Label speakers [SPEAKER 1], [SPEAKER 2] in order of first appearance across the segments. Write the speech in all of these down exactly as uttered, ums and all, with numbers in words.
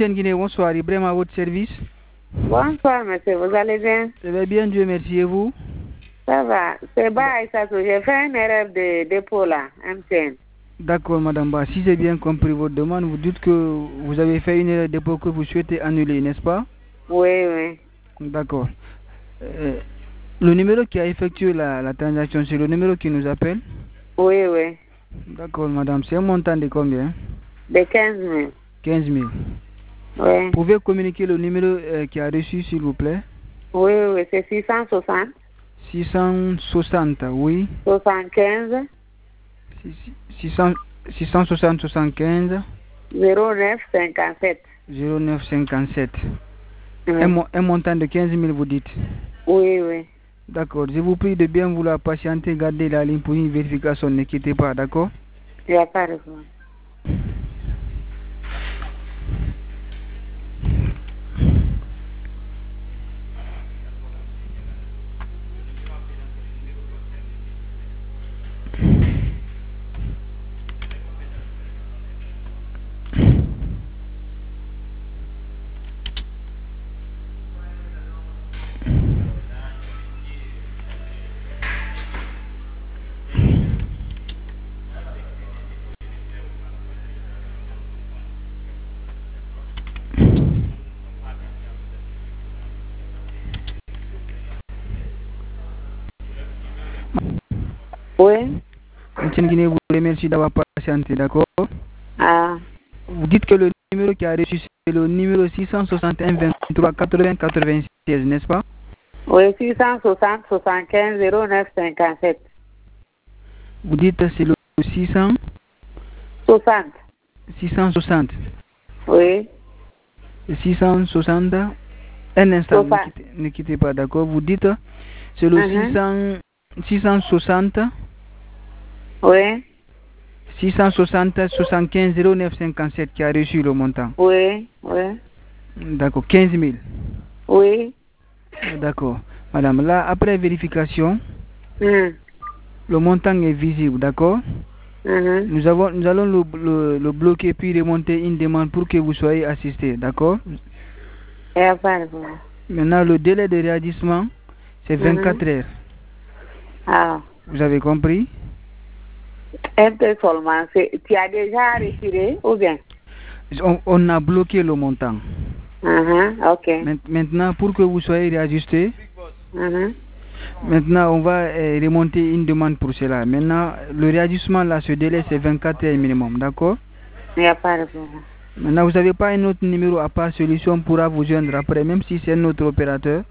[SPEAKER 1] M T N Guinée, bonsoir. Ibrahim à votre service.
[SPEAKER 2] Bonsoir, monsieur. Vous allez bien?
[SPEAKER 1] Ça va bien, Dieu merci. Et vous?
[SPEAKER 2] Ça va. C'est Ba Aïssatou. J'ai fait une erreur de dépôt là, M T N.
[SPEAKER 1] D'accord, madame Ba. Si j'ai bien compris votre demande, vous dites que vous avez fait une erreur de dépôt que vous souhaitez annuler, n'est-ce pas?
[SPEAKER 2] Oui, oui.
[SPEAKER 1] D'accord. Euh, le numéro qui a effectué la, la transaction, c'est le numéro qui nous appelle?
[SPEAKER 2] Oui, oui.
[SPEAKER 1] D'accord, madame. C'est un montant de combien?
[SPEAKER 2] De quinze mille.
[SPEAKER 1] quinze mille.
[SPEAKER 2] Oui.
[SPEAKER 1] Vous pouvez communiquer le numéro euh, qui a reçu, s'il vous plaît?
[SPEAKER 2] Oui, oui. C'est six cent soixante.
[SPEAKER 1] six cent soixante, oui.
[SPEAKER 2] soixante-quinze.
[SPEAKER 1] six cents, six cent soixante, soixante-quinze.
[SPEAKER 2] zéro neuf cinquante-sept.
[SPEAKER 1] zéro neuf cinquante-sept.
[SPEAKER 2] Oui.
[SPEAKER 1] Un, mo un montant de quinze mille, vous dites?
[SPEAKER 2] Oui, oui.
[SPEAKER 1] D'accord. Je vous prie de bien vouloir patienter, garder la ligne pour une vérification. Ne quittez pas, d'accord?
[SPEAKER 2] Il n'y a pas de problème. Oui.
[SPEAKER 1] M. Guinée vous remercie d'avoir patienté, d'accord?
[SPEAKER 2] Ah.
[SPEAKER 1] Vous dites que le numéro qui a reçu, c'est le numéro six cent soixante et un vingt-trois quatre-vingts quatre-vingt-seize, n'est-ce pas?
[SPEAKER 2] Oui, six cent soixante soixante-quinze zéro neuf cinquante-sept.
[SPEAKER 1] Vous dites que c'est le six cents?
[SPEAKER 2] soixante.
[SPEAKER 1] six cent soixante.
[SPEAKER 2] Oui.
[SPEAKER 1] six cent soixante. Un instant, ne quittez, ne quittez pas, d'accord? Vous dites c'est le
[SPEAKER 2] Uh-huh.
[SPEAKER 1] six cents, six cent soixante.
[SPEAKER 2] Oui.
[SPEAKER 1] six cent soixante soixante-quinze zéro neuf cinquante-sept qui a reçu le montant.
[SPEAKER 2] Oui, oui.
[SPEAKER 1] D'accord, quinze mille.
[SPEAKER 2] Oui.
[SPEAKER 1] D'accord. Madame, là, après vérification,
[SPEAKER 2] Mm.
[SPEAKER 1] le montant est visible, d'accord?
[SPEAKER 2] Mm-hmm.
[SPEAKER 1] Nous, avons, nous allons le, le, le bloquer puis remonter une demande pour que vous soyez assisté, d'accord?
[SPEAKER 2] Et pas de problème.
[SPEAKER 1] Maintenant, le délai de réagissement, c'est vingt-quatre heures.
[SPEAKER 2] Ah.
[SPEAKER 1] Vous avez compris?
[SPEAKER 2] Un peu seulement. Tu as déjà retiré ou bien?
[SPEAKER 1] On, on a bloqué le montant.
[SPEAKER 2] Uh-huh. Ok.
[SPEAKER 1] Maintenant, pour que vous soyez réajusté,
[SPEAKER 2] Uh-huh.
[SPEAKER 1] maintenant, on va euh, remonter une demande pour cela. Maintenant, le réajustement, là, ce délai, c'est vingt-quatre heures minimum, d'accord?
[SPEAKER 2] Il n'y a pas de problème.
[SPEAKER 1] Maintenant, vous n'avez pas un autre numéro à part celui-ci, on pourra vous joindre après, même si c'est un autre opérateur.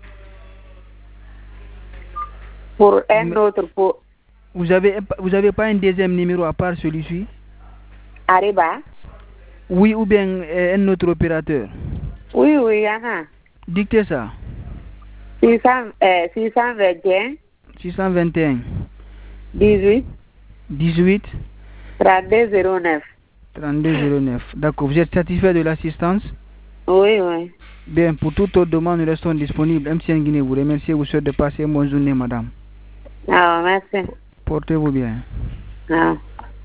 [SPEAKER 2] Pour un autre, pour...
[SPEAKER 1] Vous n'avez vous avez pas un deuxième numéro à part celui-ci?
[SPEAKER 2] Arriba?
[SPEAKER 1] Oui, ou bien euh, un autre opérateur?
[SPEAKER 2] Oui, oui, il y en a.
[SPEAKER 1] Dictez ça.
[SPEAKER 2] six cent, euh, six cent vingt et un.
[SPEAKER 1] six cent vingt et un.
[SPEAKER 2] dix-huit.
[SPEAKER 1] dix-huit.
[SPEAKER 2] trente-deux zéro neuf.
[SPEAKER 1] trente-deux zéro neuf. D'accord. Vous êtes satisfait de l'assistance?
[SPEAKER 2] Oui, oui.
[SPEAKER 1] Bien, pour toute autre demande, nous restons disponibles. M T N Guinée vous remercie. Vous souhaite de passer une bonne journée, madame.
[SPEAKER 2] Ah, merci.
[SPEAKER 1] Portez-vous bien.
[SPEAKER 2] Ah.